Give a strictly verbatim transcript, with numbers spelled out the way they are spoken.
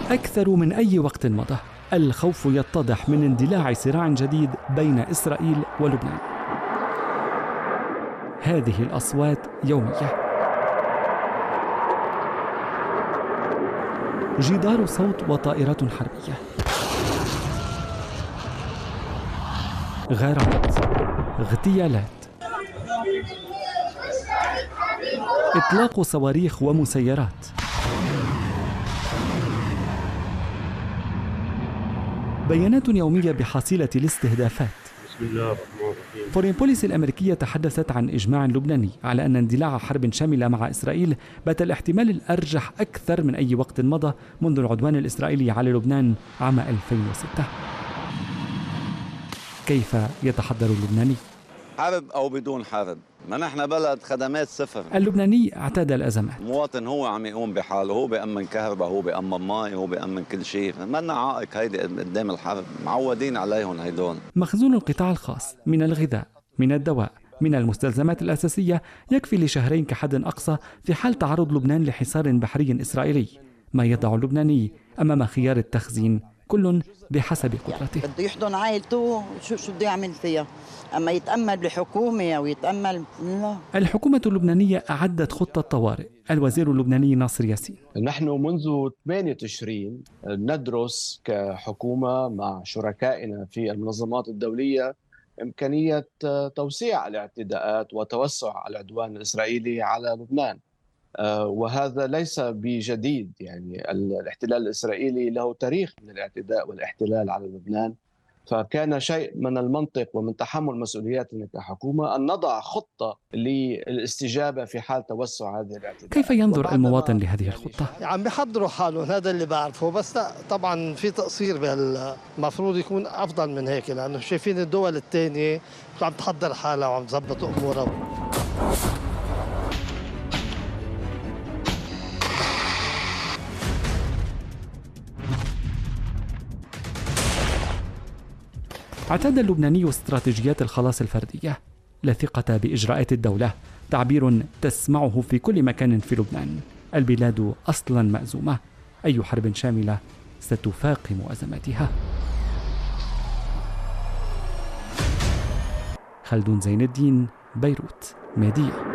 أكثر من أي وقت مضى الخوف يتضح من اندلاع صراع جديد بين إسرائيل ولبنان. هذه الأصوات يومية، جدار صوت وطائرات حربية، غارات، اغتيالات، إطلاق صواريخ ومسيرات، بيانات يومية بحصيلة الاستهدافات. بسم الله الرحمن الرحيم. فورين بوليسي الأمريكية تحدثت عن إجماع لبناني على أن اندلاع حرب شاملة مع إسرائيل بات الاحتمال الأرجح أكثر من أي وقت مضى منذ العدوان الإسرائيلي على لبنان عام ألفين وستة. كيف يتحضر اللبناني؟ حرب أو بدون حرب، ما نحن بلد خدمات صفر. اللبناني اعتاد الأزمات، المواطن هو عم يقوم بحاله، هو بيأمن كهرباء، هو بيأمن ماء، هو بيأمن كل شيء، ما لنا عائق هيدي قدام الحرب، معودين عليهم هيدول. مخزون القطاع الخاص من الغذاء، من الدواء، من المستلزمات الأساسية يكفي لشهرين كحد أقصى في حال تعرض لبنان لحصار بحري إسرائيلي، ما يضع اللبناني أمام خيار التخزين كل بحسب قدرته. بده يحضن عائلته، شو شو بده يعمل فيها؟ أما يتأمل بحكومة أو يتأمل لا. الحكومة اللبنانية أعدت خطة طوارئ. الوزير اللبناني ناصر ياسين: نحن منذ ثمانية تشرين ندرس كحكومة مع شركائنا في المنظمات الدولية إمكانية توسيع الاعتداءات وتوسع العدوان الإسرائيلي على لبنان، وهذا ليس بجديد. يعني الاحتلال الإسرائيلي له تاريخ من الاعتداء والاحتلال على لبنان، فكان شيء من المنطق ومن تحمل مسؤولياتنا كحكومة أن نضع خطة للاستجابة في حال توسع هذه الاعتداءات. كيف ينظر المواطن لهذه الخطة؟ عم بيحضروا حالهم، هذا اللي بعرفه، بس لا طبعا في تقصير بالمفروض يكون أفضل من هيك، لأنه شايفين الدول الثانية عم تحضر حالها وعم تظبط أمورها. اعتاد اللبناني استراتيجيات الخلاص الفردية، لا ثقة بإجراءات الدولة، تعبير تسمعه في كل مكان في لبنان. البلاد أصلا مأزومة، أي حرب شاملة ستفاقم أزماتها. خلدون زين الدين، بيروت، ميديا.